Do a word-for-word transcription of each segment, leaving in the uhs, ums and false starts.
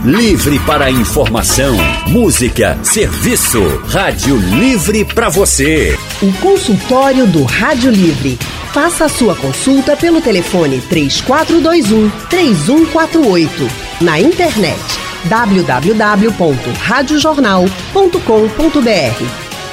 Livre para informação, música, serviço. Rádio Livre para você. O consultório do Rádio Livre. Faça a sua consulta pelo telefone três quatro dois um, três um quatro oito. Na internet w w w ponto rádio jornal ponto com ponto b r.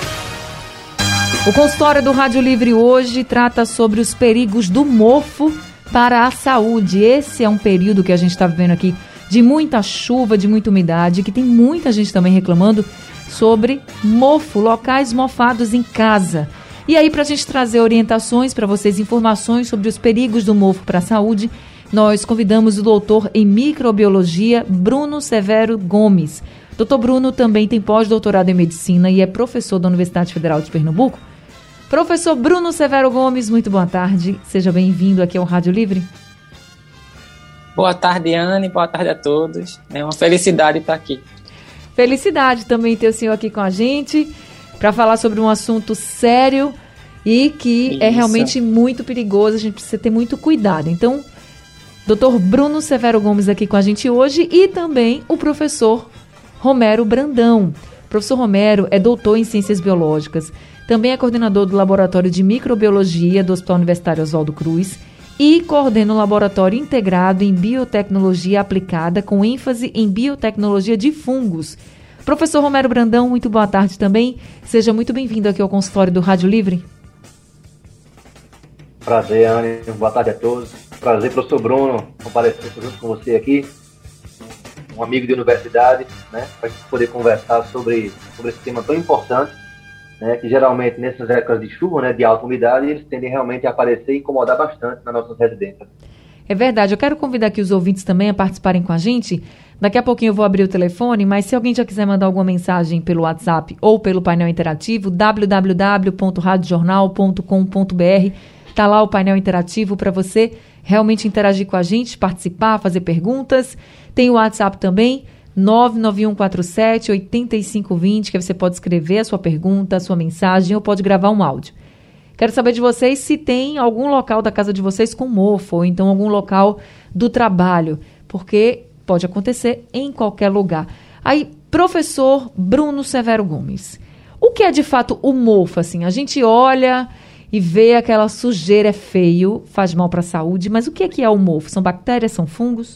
O consultório do Rádio Livre hoje trata sobre os perigos do mofo para a saúde. Esse é um período que a gente está vivendo aqui de muita chuva, de muita umidade, que tem muita gente também reclamando sobre mofo, locais mofados em casa. E aí, para a gente trazer orientações para vocês, informações sobre os perigos do mofo para a saúde, nós convidamos o doutor em microbiologia, Bruno Severo Gomes. Doutor Bruno também tem pós-doutorado em medicina e é professor da Universidade Federal de Pernambuco. Professor Bruno Severo Gomes, muito boa tarde. Seja bem-vindo aqui ao Rádio Livre. Boa tarde, Anne. Boa tarde a todos. É uma felicidade estar aqui. Felicidade também ter o senhor aqui com a gente para falar sobre um assunto sério e que Isso. é realmente muito perigoso. A gente precisa ter muito cuidado. Então, doutor Bruno Severo Gomes aqui com a gente hoje e também o professor Romero Brandão. O professor Romero é doutor em Ciências Biológicas, também é coordenador do Laboratório de Microbiologia do Hospital Universitário Oswaldo Cruz e coordena o Laboratório Integrado em Biotecnologia Aplicada com ênfase em biotecnologia de fungos. Professor Romero Brandão, muito boa tarde também. Seja muito bem-vindo aqui ao consultório do Rádio Livre. Prazer, Anne. Boa tarde a todos. Prazer, professor Bruno, comparecer junto com você aqui. Um amigo de universidade, né? Para a gente poder conversar sobre, sobre esse tema tão importante, né, que geralmente nessas épocas de chuva, né, de alta umidade, eles tendem realmente a aparecer e incomodar bastante nas nossas residências. É verdade, eu quero convidar aqui os ouvintes também a participarem com a gente. Daqui a pouquinho eu vou abrir o telefone, mas se alguém já quiser mandar alguma mensagem pelo WhatsApp ou pelo painel interativo, w w w ponto rádio jornal ponto com ponto b r, está lá o painel interativo para você realmente interagir com a gente, participar, fazer perguntas. Tem o WhatsApp também, nove nove um quatro sete, oito cinco dois zero, que você pode escrever a sua pergunta, a sua mensagem ou pode gravar um áudio. Quero saber de vocês se tem algum local da casa de vocês com mofo, ou então algum local do trabalho, porque pode acontecer em qualquer lugar. Aí, professor Bruno Severo Gomes, o que é de fato o mofo? Assim, a gente olha e vê aquela sujeira, é feio, faz mal para a saúde, mas o que é que é o mofo? São bactérias, são fungos?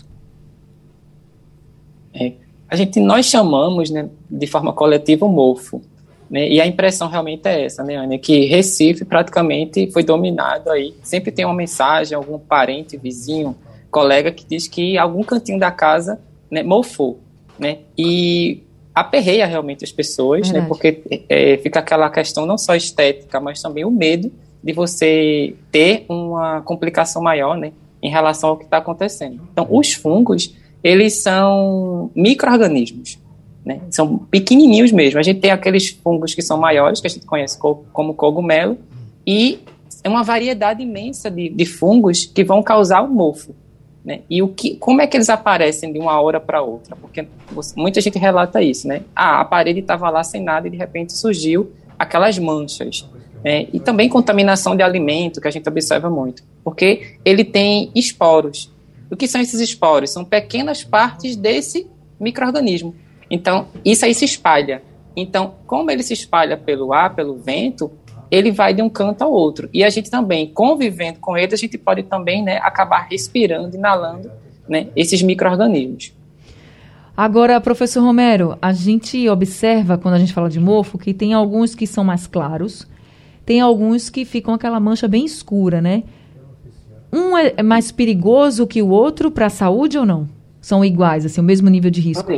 É. A gente, nós chamamos, né, de forma coletiva o mofo, né, e a impressão realmente é essa, né, Ana, que Recife praticamente foi dominado aí, sempre tem uma mensagem, algum parente, vizinho, colega que diz que algum cantinho da casa, né, mofou, né, e aperreia realmente as pessoas, né, porque é, fica aquela questão não só estética, mas também o medo de você ter uma complicação maior, né, em relação ao que está acontecendo. Então, os fungos, eles são micro-organismos, né? São pequenininhos mesmo. A gente tem aqueles fungos que são maiores, que a gente conhece como cogumelo, e é uma variedade imensa de, de fungos que vão causar o mofo, né? E o que, como é que eles aparecem de uma hora para outra? Porque muita gente relata isso, né? Ah, a parede estava lá sem nada e de repente surgiu aquelas manchas. Né? E também contaminação de alimento, que a gente observa muito, porque ele tem esporos. O que são esses esporos? São pequenas partes desse micro-organismo. Então, isso aí se espalha. Então, como ele se espalha pelo ar, pelo vento, ele vai de um canto ao outro. E a gente também, convivendo com ele, a gente pode também, né, acabar respirando, inalando, né, esses micro-organismos. Agora, professor Romero, a gente observa, quando a gente fala de mofo, que tem alguns que são mais claros, tem alguns que ficam aquela mancha bem escura, né? Um é mais perigoso que o outro para a saúde ou não? São iguais, assim, o mesmo nível de risco?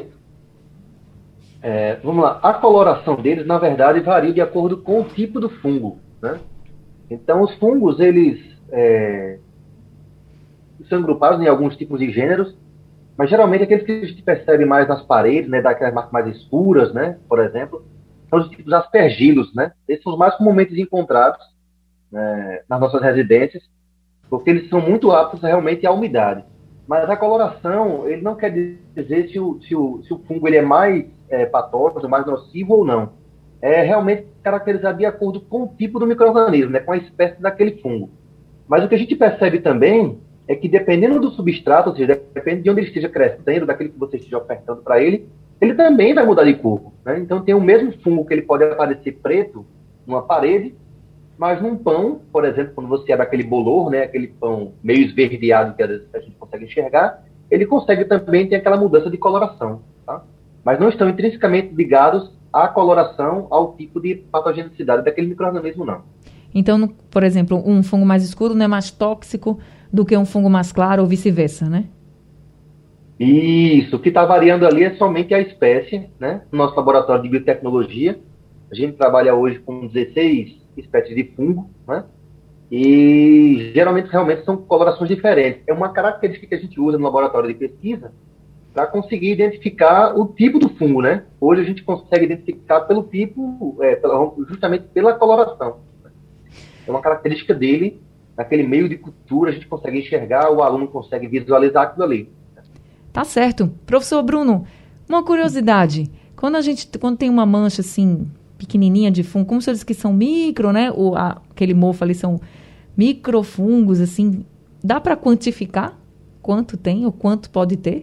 É, vamos lá. A coloração deles, na verdade, varia de acordo com o tipo do fungo, né? Então, os fungos, eles é, são agrupados em alguns tipos de gêneros, mas geralmente aqueles que a gente percebe mais nas paredes, né, daquelas marcas mais escuras, né, por exemplo, são os tipos aspergilos, né? Esses são os mais comumente encontrados, né, nas nossas residências, porque eles são muito aptos realmente à umidade. Mas a coloração, ele não quer dizer se o, se o, se o fungo ele é mais é, patógeno, mais nocivo ou não. É realmente caracterizado de acordo com o tipo do micro-organismo, né, com a espécie daquele fungo. Mas o que a gente percebe também é que dependendo do substrato, ou seja, depende de onde ele esteja crescendo, daquilo que você esteja ofertando para ele, ele também vai mudar de cor, né? Então tem o mesmo fungo que ele pode aparecer preto numa parede, mas num pão, por exemplo, quando você abre aquele bolor, né, aquele pão meio esverdeado que às vezes a gente consegue enxergar, ele consegue também ter aquela mudança de coloração, tá? Mas não estão intrinsecamente ligados à coloração, ao tipo de patogenicidade daquele micro-organismo, não. Então, no, por exemplo, um fungo mais escuro não é mais tóxico do que um fungo mais claro ou vice-versa, né? Isso, o que está variando ali é somente a espécie, né? No nosso laboratório de biotecnologia, a gente trabalha hoje com dezesseis espécies de fungo, né? E geralmente realmente são colorações diferentes. É uma característica que a gente usa no laboratório de pesquisa para conseguir identificar o tipo do fungo, né? Hoje a gente consegue identificar pelo tipo, é, justamente pela coloração. É uma característica dele, naquele meio de cultura, a gente consegue enxergar, o aluno consegue visualizar aquilo ali. Tá certo. Professor Bruno, uma curiosidade. Quando a gente, quando tem uma mancha assim, pequenininha de fungo, como o senhor disse que são micro, né? O, a, aquele mofo ali são microfungos, assim, dá para quantificar quanto tem ou quanto pode ter?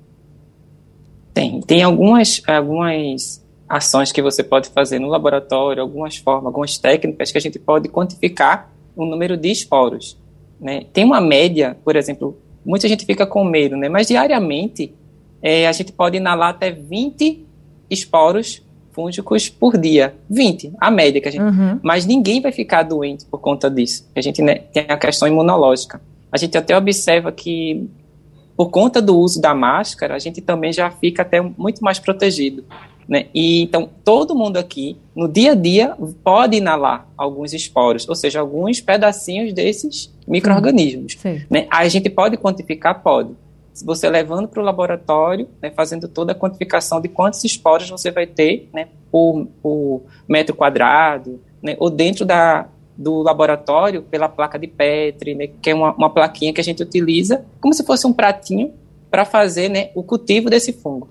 Tem. Tem algumas, algumas ações que você pode fazer no laboratório, algumas formas, algumas técnicas que a gente pode quantificar o número de esporos, né? Tem uma média, por exemplo, muita gente fica com medo, né? Mas diariamente é, a gente pode inalar até vinte esporos fúngicos por dia. vinte, a média que a gente... Uhum. Mas ninguém vai ficar doente por conta disso. A gente, né, tem a questão imunológica. A gente até observa que, por conta do uso da máscara, a gente também já fica até muito mais protegido, né? E, então, todo mundo aqui, no dia a dia, pode inalar alguns esporos, ou seja, alguns pedacinhos desses micro-organismos. Uhum. Né? A gente pode quantificar? Pode. Se você levando para o laboratório, né, fazendo toda a quantificação de quantos esporos você vai ter, né, por, por metro quadrado, né, ou dentro da, do laboratório, pela placa de Petri, né, que é uma, uma plaquinha que a gente utiliza como se fosse um pratinho para fazer, né, o cultivo desse fungo.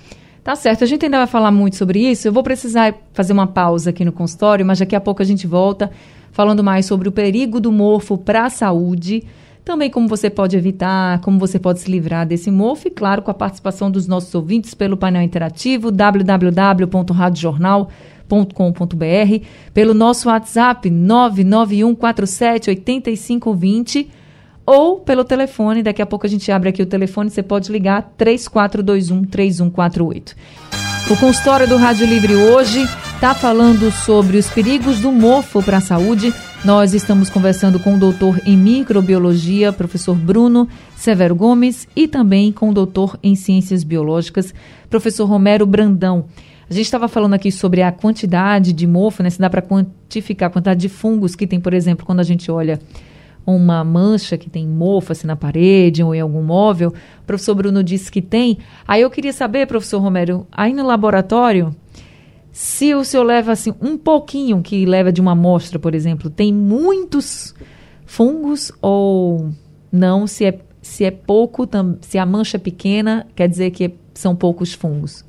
Tá certo, a gente ainda vai falar muito sobre isso. Eu vou precisar fazer uma pausa aqui no consultório, mas daqui a pouco a gente volta falando mais sobre o perigo do mofo para a saúde. Também como você pode evitar, como você pode se livrar desse mofo e, claro, com a participação dos nossos ouvintes pelo painel interativo w w w ponto rádio jornal ponto com ponto b r, pelo nosso WhatsApp nove nove um quatro sete oito cinco dois zero ou pelo telefone, daqui a pouco a gente abre aqui o telefone, você pode ligar três quatro dois um, três um quatro oito. O consultório do Rádio Livre hoje está falando sobre os perigos do mofo para a saúde. Nós estamos conversando com o doutor em microbiologia, professor Bruno Severo Gomes, e também com o doutor em ciências biológicas, professor Romero Brandão. A gente estava falando aqui sobre a quantidade de mofo, né? Se dá para quantificar a quantidade de fungos que tem, por exemplo, quando a gente olha uma mancha que tem mofo assim na parede ou em algum móvel. O professor Bruno disse que tem. Aí eu queria saber, professor Romero, aí no laboratório, se o senhor leva assim um pouquinho que leva de uma amostra, por exemplo, tem muitos fungos ou não? Se é, se é pouco, tam, se a mancha é pequena, quer dizer que são poucos fungos?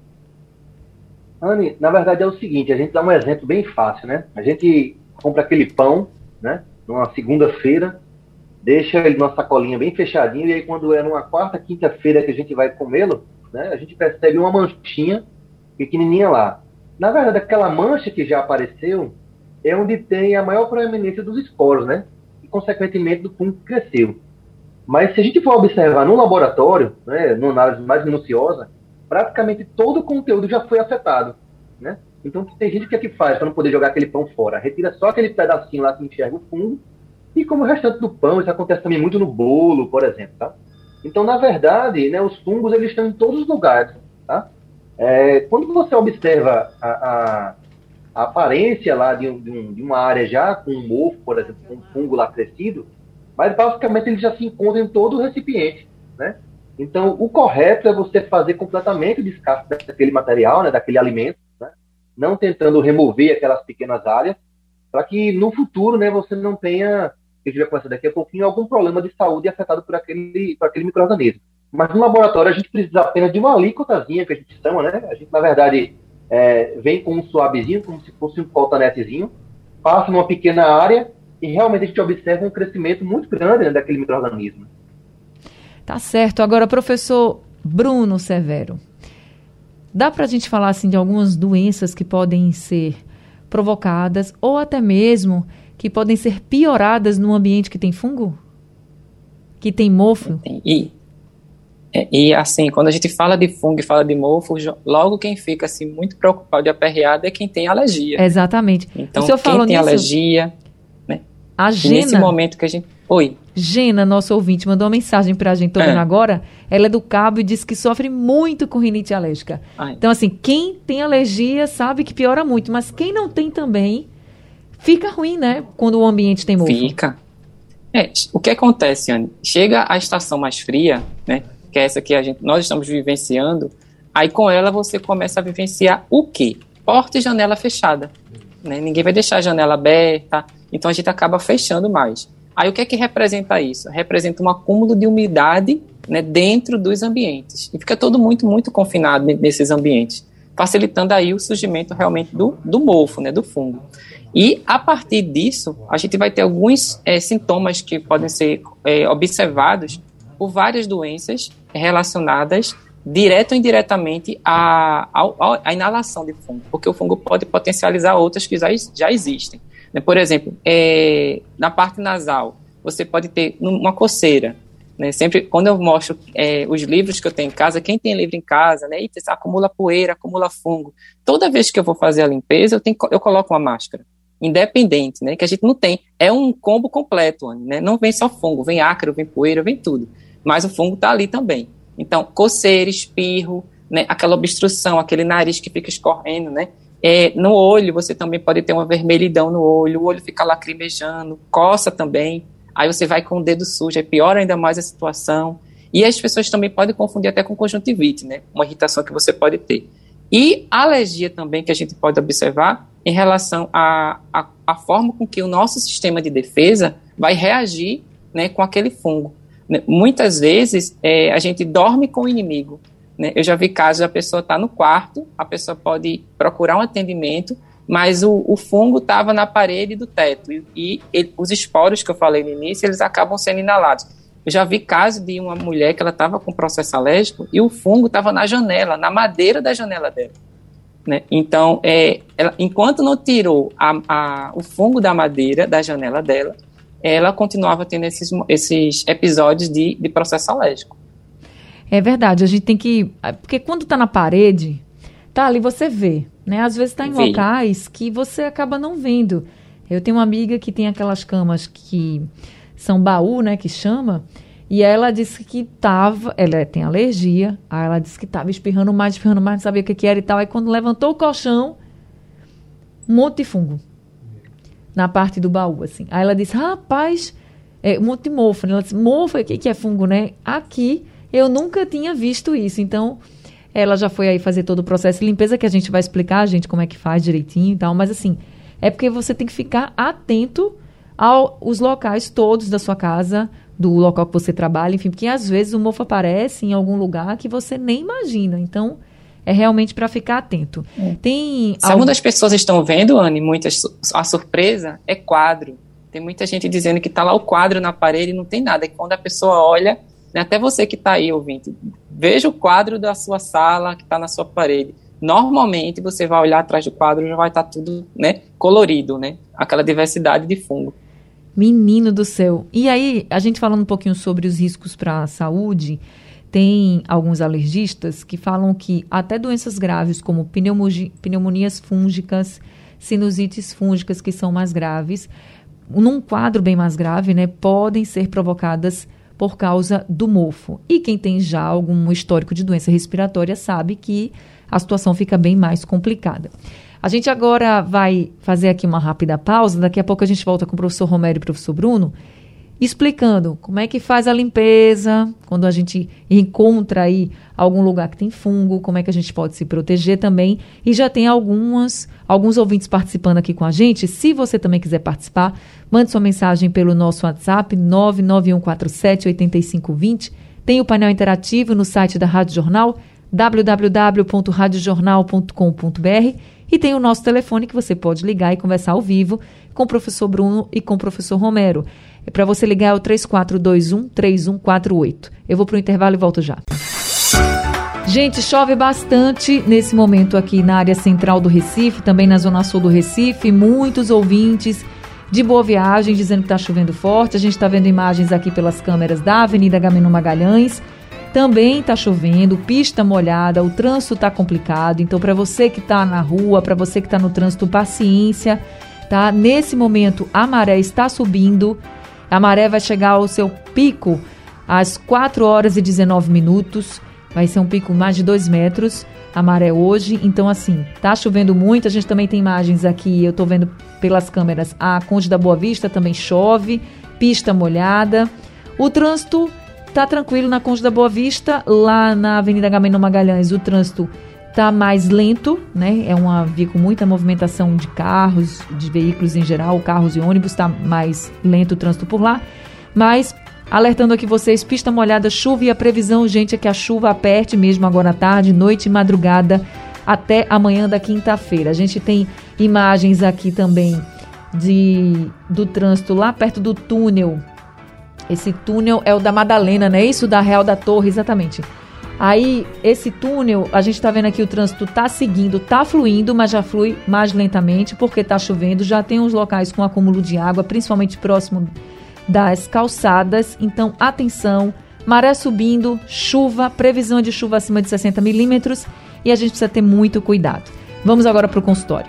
Anne, na verdade é o seguinte, a gente dá um exemplo bem fácil, né? A gente compra aquele pão, né? Numa segunda-feira, deixa ele numa sacolinha bem fechadinho, e aí quando é numa quarta, quinta-feira que a gente vai comê-lo, né? A gente percebe uma manchinha pequenininha lá. Na verdade, aquela mancha que já apareceu é onde tem a maior proeminência dos esporos, né? E, consequentemente, do fungo que cresceu. Mas se a gente for observar no laboratório, né, numa análise mais minuciosa, praticamente todo o conteúdo já foi afetado, né? Então, tem gente que é que faz para não poder jogar aquele pão fora. Retira só aquele pedacinho lá que enxerga o fungo, e como o restante do pão, isso acontece também muito no bolo, por exemplo, tá? Então, na verdade, né, os fungos eles estão em todos os lugares, tá? É, quando você observa a, a, a aparência lá de, um, de, um, de uma área já com um mofo, por exemplo, com um fungo lá crescido, mas basicamente ele já se encontra em todo o recipiente, né? Então, o correto é você fazer completamente o descarte daquele material, né, daquele alimento, né? Não tentando remover aquelas pequenas áreas, para que no futuro, né, você não tenha, que a gente vai conversar daqui a pouquinho, algum problema de saúde afetado por aquele, por aquele micro-organismo. Mas no laboratório a gente precisa apenas de uma alíquotazinha, que a gente chama, né? A gente, na verdade, é, vem com um suavezinho, como se fosse um cotonetezinho, passa numa pequena área e realmente a gente observa um crescimento muito grande, né, daquele micro-organismo. Tá certo. Agora, professor Bruno Severo, dá para a gente falar assim, de algumas doenças que podem ser provocadas ou até mesmo que podem ser pioradas num ambiente que tem fungo? Que tem mofo? E, e assim, quando a gente fala de fungo e fala de mofo, logo quem fica assim, muito preocupado e aperreado é quem tem alergia. Exatamente. Então, o senhor quem falou tem nisso, alergia... Né? A Gena, nesse momento que a gente... Oi. Gena, nosso ouvinte, mandou uma mensagem pra gente, tô vendo É. agora. Ela é do Cabo e disse que sofre muito com rinite alérgica. Ai. Então, assim, quem tem alergia sabe que piora muito, mas quem não tem também, fica ruim, né? Quando o ambiente tem mofo. Fica. É, o que acontece, Anne? Chega a estação mais fria, né? Que é essa que a gente, nós estamos vivenciando, aí com ela você começa a vivenciar o quê? Porta e janela fechada. Né? Ninguém vai deixar a janela aberta, então a gente acaba fechando mais. Aí o que é que representa isso? Representa um acúmulo de umidade, né, dentro dos ambientes. E fica todo muito, muito confinado nesses ambientes, facilitando aí o surgimento realmente do, do mofo, né, do fungo. E a partir disso, a gente vai ter alguns é, sintomas que podem ser é, observados por várias doenças relacionadas direto ou indiretamente à, à, à inalação de fungo, porque o fungo pode potencializar outras que já, já existem. Por exemplo, é, na parte nasal, você pode ter uma coceira. Né? Sempre, quando eu mostro é, os livros que eu tenho em casa, quem tem livro em casa, né? Eita, acumula poeira, acumula fungo. Toda vez que eu vou fazer a limpeza, eu, tenho, eu coloco uma máscara, independente, né? Que a gente não tem. É um combo completo, né? Não vem só fungo, vem ácaro, vem poeira, vem tudo. Mas o fungo está ali também. Então, coceira, espirro, né? Aquela obstrução, aquele nariz que fica escorrendo, né? É, no olho, você também pode ter uma vermelhidão no olho, o olho fica lacrimejando, coça também, aí você vai com o dedo sujo, aí piora ainda mais a situação. E as pessoas também podem confundir até com conjuntivite, né? Uma irritação que você pode ter. E a alergia também que a gente pode observar em relação à a, a, a forma com que o nosso sistema de defesa vai reagir, né, com aquele fungo. Né? Muitas vezes é, a gente dorme com o inimigo. Né? Eu já vi casos, a pessoa está no quarto, a pessoa pode procurar um atendimento, mas o, o fungo estava na parede do teto e, e ele, os esporos que eu falei no início, eles acabam sendo inalados. Eu já vi caso de uma mulher que ela estava com processo alérgico e o fungo estava na janela, na madeira da janela dela. Né? Então, é, ela, enquanto não tirou a, a, o fungo da madeira da janela dela, ela continuava tendo esses, esses episódios de, de processo alérgico. É verdade, a gente tem que... Porque quando tá na parede, tá ali, você vê, né? Às vezes tá em Vê. locais que você acaba não vendo. Eu tenho uma amiga que tem aquelas camas que são baú, né? Que chama. E ela disse que tava... Ela tem alergia. Aí ela disse que tava espirrando mais, espirrando mais, não sabia o que, que era e tal. Aí quando levantou o colchão, um monte de fungo. Na parte do baú, assim. Aí ela disse, rapaz, é, um monte de mofo. Ela disse, mofo, o que, que é fungo, né? Aqui... Eu nunca tinha visto isso, então ela já foi aí fazer todo o processo de limpeza, que a gente vai explicar, a gente, como é que faz direitinho e tal, mas assim, é porque você tem que ficar atento aos locais todos da sua casa, do local que você trabalha, enfim, porque às vezes o mofo aparece em algum lugar que você nem imagina, então é realmente para ficar atento. É. Tem Se algumas pessoas estão vendo, Anne, muitas, a surpresa é quadro. Tem muita gente dizendo que está lá o quadro na parede e não tem nada, e quando a pessoa olha... Até você que está aí, ouvinte, veja o quadro da sua sala que está na sua parede. Normalmente, você vai olhar atrás do quadro e já vai estar tá tudo, né, colorido, né? Aquela diversidade de fungo. Menino do céu. E aí, a gente falando um pouquinho sobre os riscos para a saúde, tem alguns alergistas que falam que até doenças graves como pneumonias fúngicas, sinusites fúngicas, que são mais graves, num quadro bem mais grave, né, podem ser provocadas por causa do mofo. E quem tem já algum histórico de doença respiratória sabe que a situação fica bem mais complicada. A gente agora vai fazer aqui uma rápida pausa, daqui a pouco a gente volta com o professor Romero e o professor Bruno, explicando como é que faz a limpeza, quando a gente encontra aí algum lugar que tem fungo, como é que a gente pode se proteger também. E já tem algumas, alguns ouvintes participando aqui com a gente. Se você também quiser participar, mande sua mensagem pelo nosso WhatsApp nove nove um quatro sete oito cinco dois zero. Tem o painel interativo no site da Rádio Jornal, w w w ponto rádio jornal ponto com ponto b r. E tem o nosso telefone que você pode ligar e conversar ao vivo com o professor Bruno e com o professor Romero. É para você ligar é o três quatro dois um, três um quatro oito. Eu vou para o intervalo e volto já. Gente, chove bastante nesse momento aqui na área central do Recife, também na zona sul do Recife. Muitos ouvintes de Boa Viagem dizendo que está chovendo forte. A gente está vendo imagens aqui pelas câmeras da Avenida Agamenon Magalhães. Também está chovendo, pista molhada, o trânsito está complicado. Então, para você que está na rua, para você que está no trânsito, paciência, tá? Nesse momento, a maré está subindo. A maré vai chegar ao seu pico às quatro horas e dezenove minutos. Vai ser um pico mais de dois metros, a maré hoje. Então, assim, tá chovendo muito. A gente também tem imagens aqui, eu tô vendo pelas câmeras, a Conde da Boa Vista também chove, pista molhada. O trânsito tá tranquilo na Conde da Boa Vista. Lá na Avenida Agamenon Magalhães, o trânsito tá mais lento, né? É uma via com muita movimentação de carros, de veículos em geral, carros e ônibus, tá mais lento o trânsito por lá. Mas alertando aqui vocês, pista molhada, chuva, e a previsão, gente, é que a chuva aperte mesmo agora à tarde, noite e madrugada, até amanhã da quinta-feira. A gente tem imagens aqui também de, do trânsito lá perto do túnel. Esse túnel é o da Madalena, não é isso? Da Real da Torre, exatamente. Aí, esse túnel, a gente está vendo aqui o trânsito está seguindo, está fluindo, mas já flui mais lentamente porque está chovendo. Já tem uns locais com acúmulo de água, principalmente próximo das calçadas. Então, atenção, maré subindo, chuva, previsão de chuva acima de sessenta milímetros, e a gente precisa ter muito cuidado. Vamos agora para o consultório.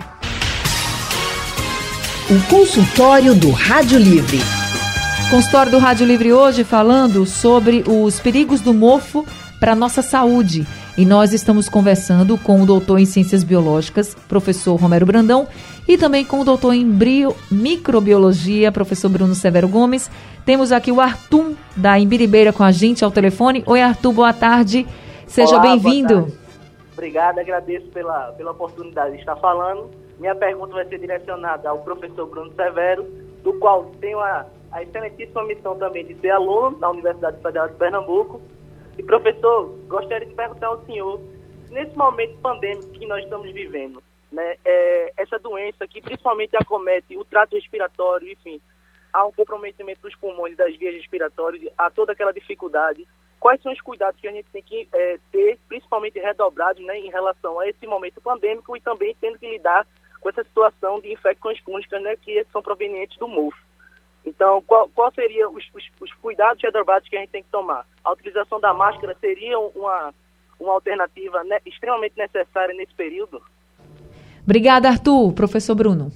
O consultório do Rádio Livre. Consultório do Rádio Livre hoje falando sobre os perigos do mofo para a nossa saúde. E nós estamos conversando com o doutor em Ciências Biológicas, professor Romero Brandão, e também com o doutor em Brio, Microbiologia, professor Bruno Severo Gomes. Temos aqui o Arthur, da Imbiribeira, com a gente ao telefone. Oi, Arthur, boa tarde. Seja bem-vindo. Obrigado, agradeço pela, pela oportunidade de estar falando. Minha pergunta vai ser direcionada ao professor Bruno Severo, do qual tenho a, a excelentíssima missão também de ser aluno na Universidade Federal de Pernambuco. E, professor, gostaria de perguntar ao senhor, nesse momento pandêmico que nós estamos vivendo, né, é, essa doença que principalmente acomete o trato respiratório, enfim, há um comprometimento dos pulmões, das vias respiratórias, há toda aquela dificuldade. Quais são os cuidados que a gente tem que é, ter, principalmente redobrados, né, em relação a esse momento pandêmico e também tendo que lidar com essa situação de infecções fúngicas, né, que são provenientes do mofo? Então, qual, qual seria os, os, os cuidados redobrados que a gente tem que tomar? A utilização da máscara seria uma, uma alternativa né, extremamente necessária nesse período? Obrigada, Arthur. Professor Bruno.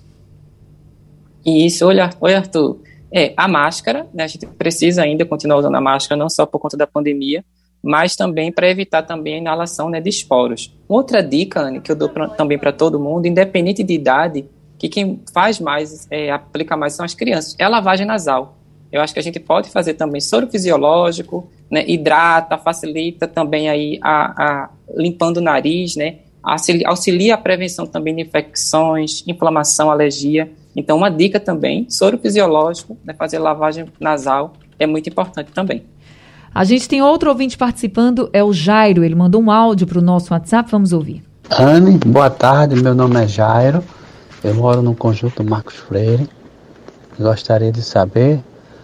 Isso, olha, oi, Arthur. É, a máscara, né, a gente precisa ainda continuar usando a máscara, não só por conta da pandemia, mas também para evitar também a inalação, né, de esporos. Outra dica, Anne, que eu dou pra, também para todo mundo, independente de idade, que quem faz mais, é, aplica mais são as crianças, é a lavagem nasal. Eu acho que a gente pode fazer também soro fisiológico, né, hidrata, facilita também aí a, a, limpando o nariz, né, auxilia, auxilia a prevenção também de infecções, inflamação, alergia. Então, uma dica também, soro fisiológico, né, fazer lavagem nasal é muito importante também. A gente tem outro ouvinte participando, é o Jairo, ele mandou um áudio para o nosso WhatsApp, vamos ouvir. Anne, boa tarde, meu nome é Jairo. Eu moro no conjunto Marcos Freire. Gostaria de saber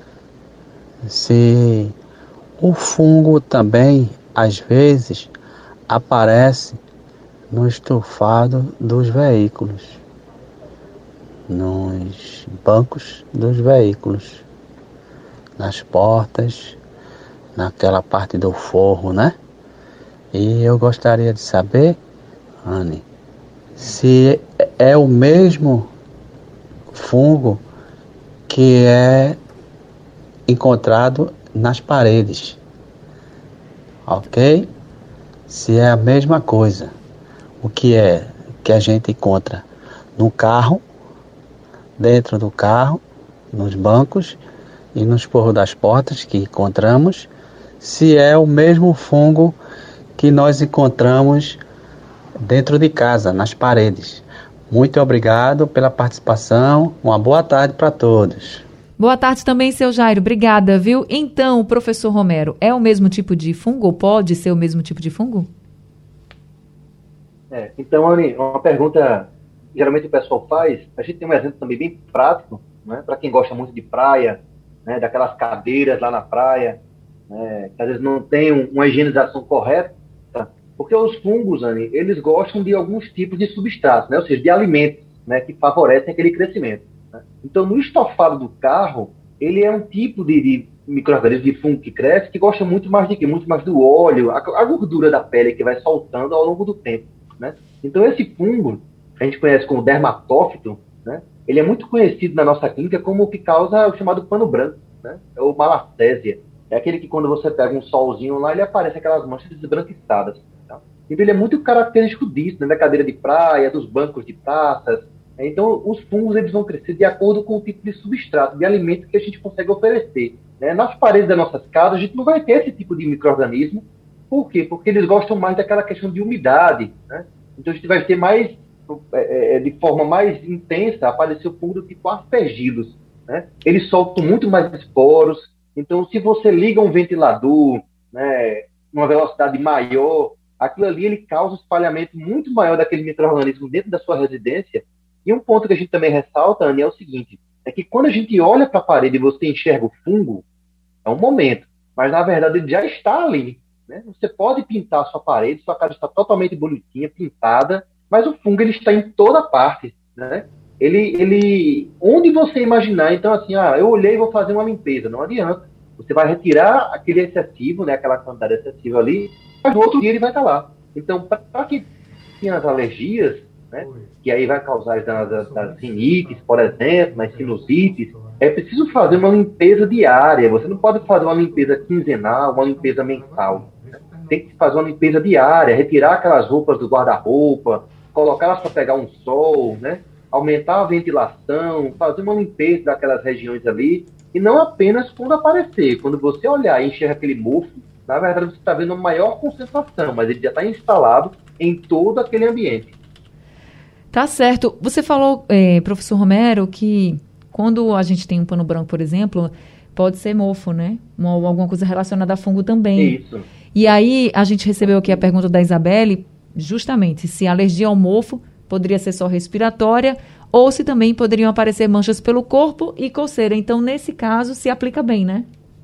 se o fungo também, às vezes, aparece no estofado dos veículos, nos bancos dos veículos, nas portas, naquela parte do forro, né? E eu gostaria de saber, Anne, se é o mesmo fungo que é encontrado nas paredes, ok? Se é a mesma coisa, o que é que a gente encontra no carro, dentro do carro, nos bancos e nos forros das portas que encontramos, se é o mesmo fungo que nós encontramos dentro de casa, nas paredes. Muito obrigado pela participação. Uma boa tarde para todos. Boa tarde também, seu Jairo. Obrigada, viu? Então, professor Romero, é o mesmo tipo de fungo ou pode ser o mesmo tipo de fungo? É, então, Anny, uma pergunta geralmente o pessoal faz, a gente tem um exemplo também bem prático, né, para quem gosta muito de praia, né, daquelas cadeiras lá na praia, né, que às vezes não tem um, uma higienização correta, porque os fungos, Anny, eles gostam de alguns tipos de substratos, né, ou seja, de alimentos, né, que favorecem aquele crescimento. Né? Então, no estofado do carro, ele é um tipo de, de micro-organismo, de fungo que cresce, que gosta muito mais de quê? Muito mais do óleo, a, a gordura da pele que vai soltando ao longo do tempo. Né? Então, esse fungo, que a gente conhece como dermatófito, né, ele é muito conhecido na nossa clínica como o que causa o chamado pano branco, né? É o malacésia. É aquele que quando você pega um solzinho lá, ele aparece aquelas manchas desbranquiçadas. Tá? Então ele é muito característico disso, né? Da cadeira de praia, dos bancos de praças. Então os fungos eles vão crescer de acordo com o tipo de substrato, de alimento que a gente consegue oferecer. Né? Nas paredes das nossas casas, a gente não vai ter esse tipo de micro-organismo. Por quê? Porque eles gostam mais daquela questão de umidade. Né? Então a gente vai ter mais... É, de forma mais intensa, apareceu o fungo do tipo aspergillus, né? Eles soltam muito mais esporos, então se você liga um ventilador, né, numa velocidade maior, aquilo ali ele causa um espalhamento muito maior daquele micro-organismo dentro da sua residência. E um ponto que a gente também ressalta, Anny, é o seguinte, é que quando a gente olha para a parede e você enxerga o fungo, é um momento, mas na verdade ele já está ali, né? Você pode pintar a sua parede, sua casa está totalmente bonitinha, pintada, mas o fungo ele está em toda parte, né? Ele, ele, onde você imaginar, então assim, ah, eu olhei e vou fazer uma limpeza, não adianta. Você vai retirar aquele excessivo, né, aquela quantidade excessiva ali, mas no outro dia ele vai estar lá. Então, para que tenha as alergias, né, que aí vai causar as, as, as rinites, por exemplo, as sinusites, é preciso fazer uma limpeza diária. Você não pode fazer uma limpeza quinzenal, uma limpeza mensal. Né? Tem que fazer uma limpeza diária, retirar aquelas roupas do guarda-roupa, colocá-las para pegar um sol, né? Aumentar a ventilação, fazer uma limpeza daquelas regiões ali, e não apenas quando aparecer. Quando você olhar e enxerga aquele mofo, na verdade você está vendo uma maior concentração, mas ele já está instalado em todo aquele ambiente. Tá certo. Você falou, eh, professor Romero, que quando a gente tem um pano branco, por exemplo, pode ser mofo, né? Uma, alguma coisa relacionada a fungo também. Isso. E aí a gente recebeu aqui a pergunta da Isabelle, justamente, se a alergia ao mofo poderia ser só respiratória ou se também poderiam aparecer manchas pelo corpo e coceira. Então, nesse caso, se aplica bem, né?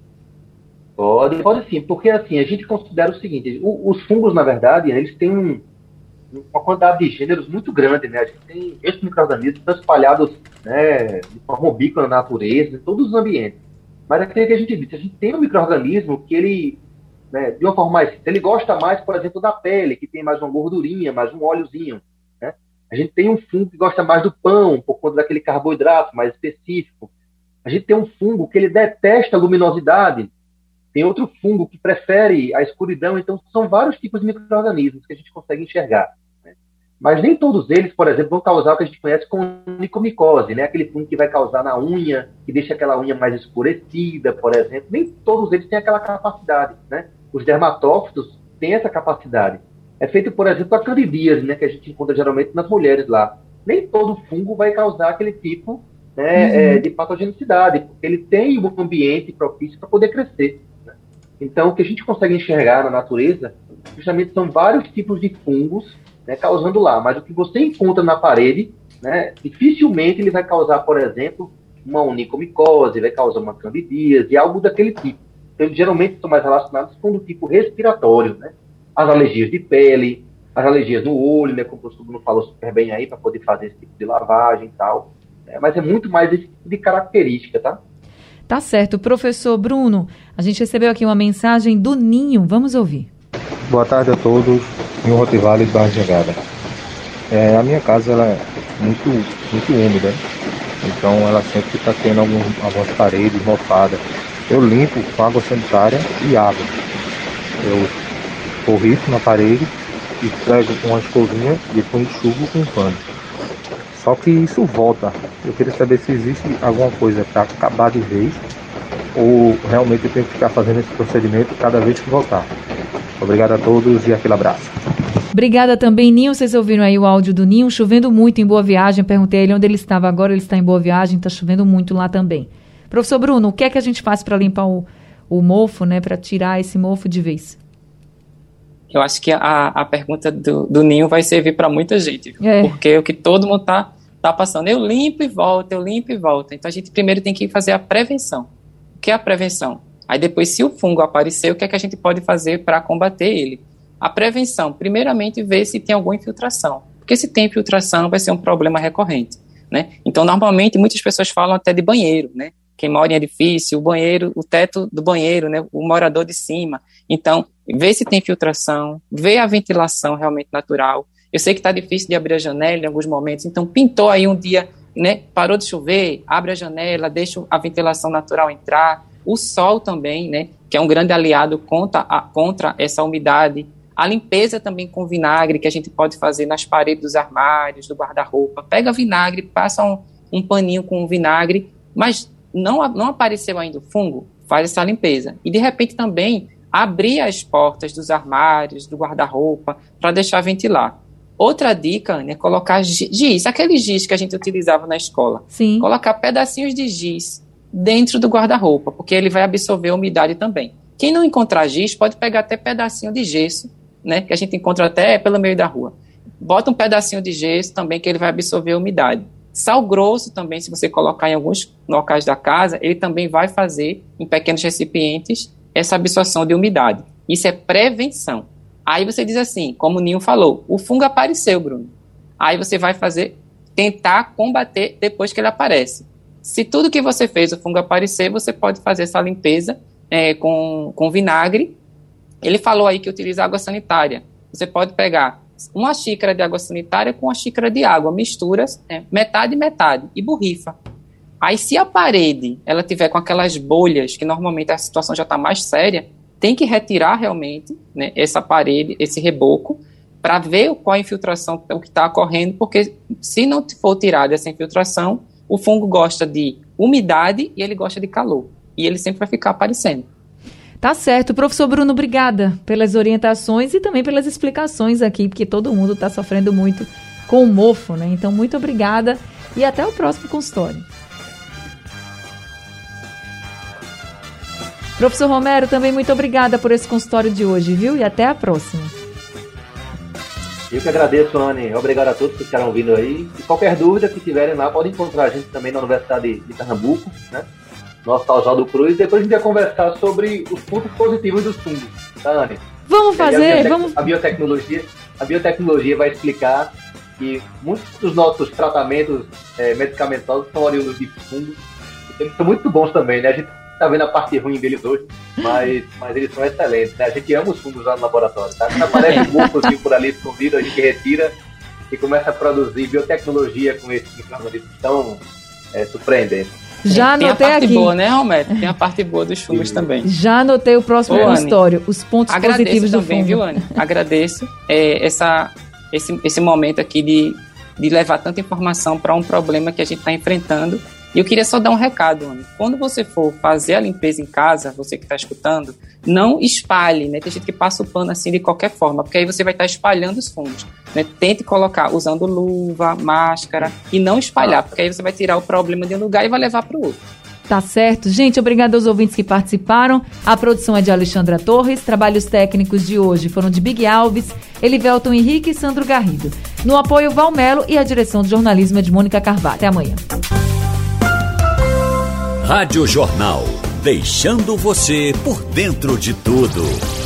Pode, pode sim, porque assim, a gente considera o seguinte, o, os fungos, na verdade, eles têm um, uma quantidade de gêneros muito grande, né? A gente tem esses micro-organismos espalhados, né, de forma ubíqua na natureza, em todos os ambientes. Mas aquele que a gente disse, a gente tem um micro-organismo que ele, né, de uma forma mais, ele gosta mais, por exemplo, da pele, que tem mais uma gordurinha, mais um óleozinho, né? A gente tem um fungo que gosta mais do pão, por conta daquele carboidrato mais específico. A gente tem um fungo que ele detesta a luminosidade. Tem outro fungo que prefere a escuridão. Então, são vários tipos de micro-organismos que a gente consegue enxergar, né? Mas nem todos eles, por exemplo, vão causar o que a gente conhece como onychomycose, né? Aquele fungo que vai causar na unha, que deixa aquela unha mais escurecida, por exemplo. Nem todos eles têm aquela capacidade, né? Os dermatófitos têm essa capacidade. É feito, por exemplo, a candidíase, né? Que a gente encontra geralmente nas mulheres lá. Nem todo fungo vai causar aquele tipo, né, uhum. é, de patogenicidade, porque ele tem um ambiente propício para poder crescer. Então, o que a gente consegue enxergar na natureza, justamente são vários tipos de fungos, né, causando lá. Mas o que você encontra na parede, né, dificilmente ele vai causar, por exemplo, uma onychomycose, vai causar uma candidíase, algo daquele tipo. Então, eles geralmente são mais relacionados com o tipo respiratório, né? As alergias de pele, as alergias no olho, né, como o professor Bruno falou super bem aí, para poder fazer esse tipo de lavagem e tal. É, mas é muito mais esse tipo de característica, tá? Tá certo. Professor Bruno, a gente recebeu aqui uma mensagem do Ninho. Vamos ouvir. Boa tarde a todos. Ninho Rottweiler de Barra de Jangada. É, a minha casa ela é muito, muito úmida, então ela sempre está tendo algum, algumas paredes mofadas. Eu limpo com água sanitária e água. Eu borrifo na parede e pego com uma escovinha e depois enxugo com um pano. Só que isso volta. Eu queria saber se existe alguma coisa para acabar de vez ou realmente eu tenho que ficar fazendo esse procedimento cada vez que voltar. Obrigado a todos e aquele abraço. Obrigada também, Ninho. Vocês ouviram aí o áudio do Ninho, chovendo muito em Boa Viagem. Perguntei a ele onde ele estava agora, ele está em Boa Viagem, está chovendo muito lá também. Professor Bruno, o que é que a gente faz para limpar o, o mofo, né, para tirar esse mofo de vez? Eu acho que a, a pergunta do, do Ninho vai servir para muita gente, é. porque é o que todo mundo está tá passando. Eu limpo e volto, eu limpo e volto. Então, a gente primeiro tem que fazer a prevenção. O que é a prevenção? Aí depois, se o fungo aparecer, o que é que a gente pode fazer para combater ele? A prevenção, primeiramente, ver se tem alguma infiltração. Porque se tem infiltração, vai ser um problema recorrente, né? Então, normalmente, muitas pessoas falam até de banheiro, né? Quem mora em edifício, o banheiro, o teto do banheiro, né? O morador de cima. Então, vê se tem filtração, vê a ventilação realmente natural. Eu sei que está difícil de abrir a janela em alguns momentos, então pintou aí um dia, né? Parou de chover, abre a janela, deixa a ventilação natural entrar. O sol também, né? Que é um grande aliado contra, a, contra essa umidade. A limpeza também com vinagre, que a gente pode fazer nas paredes dos armários, do guarda-roupa. Pega vinagre, passa um, um paninho com vinagre, mas não, não apareceu ainda o fungo, faz essa limpeza. E, de repente, também abrir as portas dos armários, do guarda-roupa, para deixar ventilar. Outra dica, Ana, é colocar giz, aquele giz que a gente utilizava na escola. Sim. Colocar pedacinhos de giz dentro do guarda-roupa, porque ele vai absorver a umidade também. Quem não encontrar giz, pode pegar até pedacinho de gesso, né, que a gente encontra até pelo meio da rua. Bota um pedacinho de gesso também, que ele vai absorver a umidade. Sal grosso também, se você colocar em alguns locais da casa, ele também vai fazer, em pequenos recipientes, essa absorção de umidade. Isso é prevenção. Aí você diz assim, como o Ninho falou, o fungo apareceu, Bruno. Aí você vai fazer, tentar combater depois que ele aparece. Se tudo que você fez, o fungo aparecer, você pode fazer essa limpeza é, com, com vinagre. Ele falou aí que utiliza água sanitária. Você pode pegar uma xícara de água sanitária com uma xícara de água, misturas, é, metade e metade, e borrifa. Aí, se a parede ela tiver com aquelas bolhas, que normalmente a situação já está mais séria, tem que retirar realmente, né, essa parede, esse reboco, para ver qual a infiltração o que está ocorrendo, porque se não for tirada essa infiltração, o fungo gosta de umidade e ele gosta de calor. E ele sempre vai ficar aparecendo. Tá certo. Professor Bruno, obrigada pelas orientações e também pelas explicações aqui, porque todo mundo está sofrendo muito com o mofo, né? Então, muito obrigada e até o próximo consultório. Professor Romero, também muito obrigada por esse consultório de hoje, viu? E até a próxima. Eu que agradeço, Anne. Obrigado a todos que estiveram ouvindo aí. E qualquer dúvida que tiverem lá, podem encontrar a gente também na Universidade de Pernambuco, né? Nosso tal Oswaldo Cruz, e depois a gente vai conversar sobre os pontos positivos dos fungos, tá, Anne? Vamos fazer, a vamos... A biotecnologia, a biotecnologia vai explicar que muitos dos nossos tratamentos é, medicamentosos são oriundos de fungos, e eles são muito bons também, né? A gente tá vendo a parte ruim deles hoje, mas, mas eles são excelentes, né? A gente ama os fungos lá no laboratório, tá? Quando aparece um mofozinho por ali escondido, a gente retira e começa a produzir biotecnologia com esses micro-organismos tão é, surpreendentes. Já tem anotei a parte aqui. boa, né, Roberto? Tem a parte boa dos fungos também. Já anotei o próximo Ô, consultório, os pontos agradeço positivos do também, fungo. viu, Anne? Agradeço é, essa, esse, esse momento aqui de, de levar tanta informação para um problema que a gente está enfrentando. E eu queria só dar um recado, Anne. Quando você for fazer a limpeza em casa, você que está escutando, não espalhe, né? Tem gente que passa o pano assim de qualquer forma, porque aí você vai estar espalhando os fungos, né? Tente colocar usando luva, máscara e não espalhar, porque aí você vai tirar o problema de um lugar e vai levar para o outro. Tá certo. Gente, obrigada aos ouvintes que participaram. A produção é de Alexandra Torres. Trabalhos técnicos de hoje foram de Big Alves, Elivelton Henrique e Sandro Garrido. No apoio, Valmelo, e a direção de jornalismo é de Mônica Carvalho. Até amanhã. Rádio Jornal, deixando você por dentro de tudo.